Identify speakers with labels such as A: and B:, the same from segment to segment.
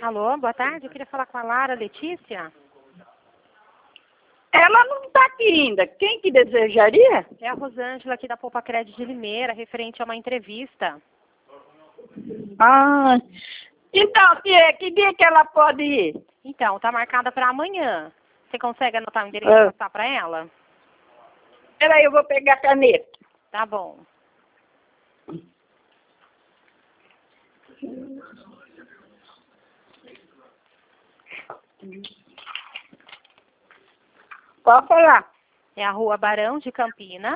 A: Alô, boa tarde. Eu queria falar com a Lara Letícia.
B: Ela não está aqui ainda. Quem que desejaria?
A: É a Rosângela aqui da Poupa Crédito de Limeira, referente a uma entrevista.
B: Ah, então, que dia que ela pode ir?
A: Então, tá marcada para amanhã. Você consegue anotar o endereço e passar para ela?
B: Peraí, eu vou pegar a caneta.
A: Tá bom.
B: Pode falar.
A: É a Rua Barão de Campinas,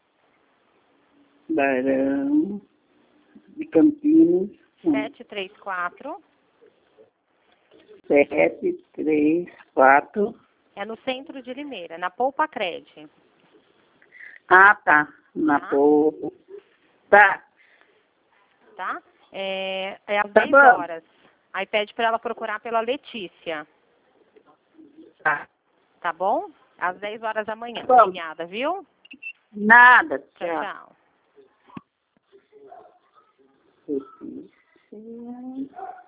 B: Barão de Campinas.
A: 734.
B: 734.
A: É no centro de Limeira, na Poupa Crédito.
B: Ah, tá. Na Poupa. Tá.
A: Tá? É às
B: Tá
A: 10
B: bom.
A: horas. Aí pede para ela procurar pela Letícia.
B: Tá.
A: Tá bom? Às 10 horas da manhã.
B: Tá bom.
A: Obrigada, viu?
B: Nada.
A: Tchau,
B: Tchau.
A: tchau.
B: Tchau.